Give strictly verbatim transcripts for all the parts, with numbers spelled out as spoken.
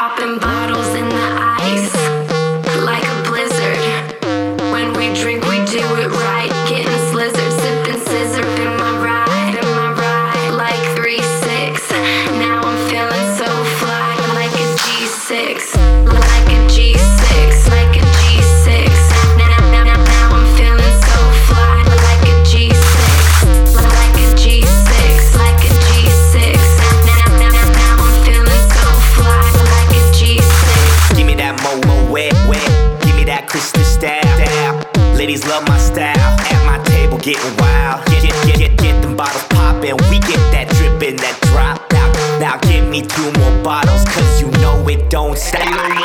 Popping bottles in the ice, like a blizzard. When we drink, we do it right. Getting slizzard, sipping scissor. In my ride, in my ride, like three six. Now I'm feeling so fly, like a G six, like a G six, like a G six. Now, now, now, now I'm feeling so fly, like a G six, like a G six, like a G six. Now, now, now, now I'm feeling so fly, like a G six. Give me that mo-mo wet, wet. Give me that crystal style, style. Ladies love my style. At my table getting wild. Get, get, get, get, get them bottles poppin'. We get that drippin', that drop. Now, now give me two more bottles, cause you know it don't stop.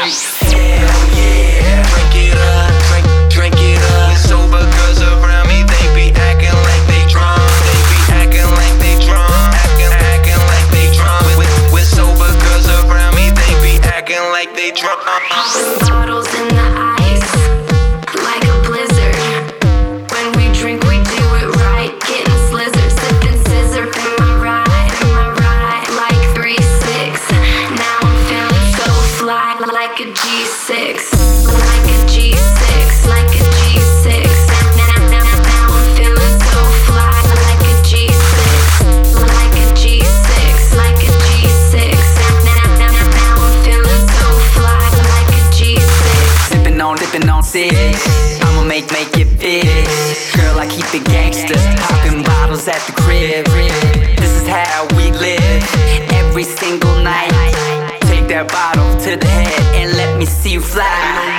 Hell yeah, drink it up, drink, drink it up. We're sober cause around me they be acting like they drunk. They be acting like they drunk, acting, acting like they drunk. We're, we're sober cause around me they be acting like they drunk. Popping bottles in the ice, like a blizzard. When we drink, we do it right. Getting slizzard, sipping scissor. In my ride, in my ride, like three six. Now I'm feeling so fly, like a G six, like a G six, like a G six. Now, now, now, now I'm feeling so fly, like a G six, like a G six, like a G six. Now, now, now, now I'm feeling so fly, like a G six. Sippin' on, dippin' on six. I'ma make, make it fit. Girl, I keep it gangsta. Poppin' bottles at the crib. This is how we live. Every single night. Take that bottle to the head and let me see you fly.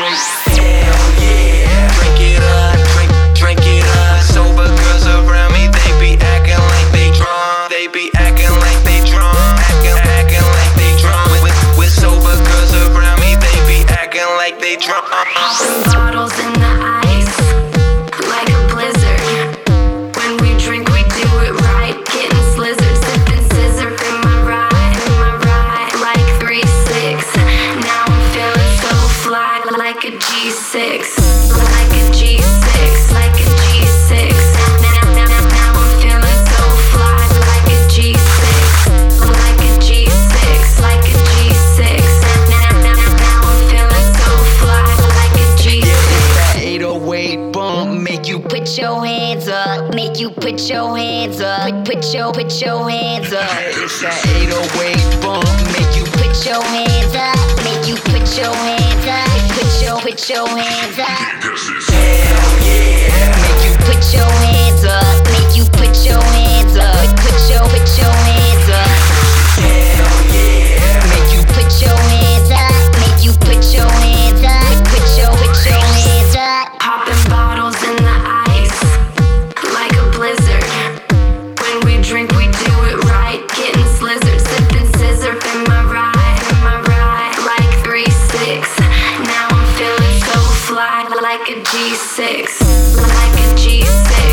Hell yeah, drink it up, drink, drink it up. Sober girls around me they be acting like they drunk. They be acting like they drunk, acting, acting like they drunk. With, with sober girls around me they be acting like they drunk. Popping bottles in the ice, like a blizzard. When we drink, we do it right. Getting slizzard, sipping scissor. In my ride, in my ride, like three six. Now I'm feeling so fly, like a G six, like a G six, like a G six. Now, now, now, now I'm feeling so fly, like a G six, like a G six, like a G six. Now, now, now, now I'm feeling so fly, like a G six. That eight oh eight bump make you Put your hands up, make you put your hands up. Put, put your, put your hands up. It's that eight oh eight bump make you Put your hands up, make you put your hands up. Put your, put your hands up. Hell yeah, Make you put your hands up, make you put your hands up. Put your, put your hands up. hell yeah. Make you put your hands up, make you put your hands up. Put your, put your hands up. Popping bottles in the ice, like a blizzard. When we drink, we do it right. Getting slizzard, sipping scissor. In my ride, in my ride, like three six. Now I'm feeling so fly, like a G six, like a G six.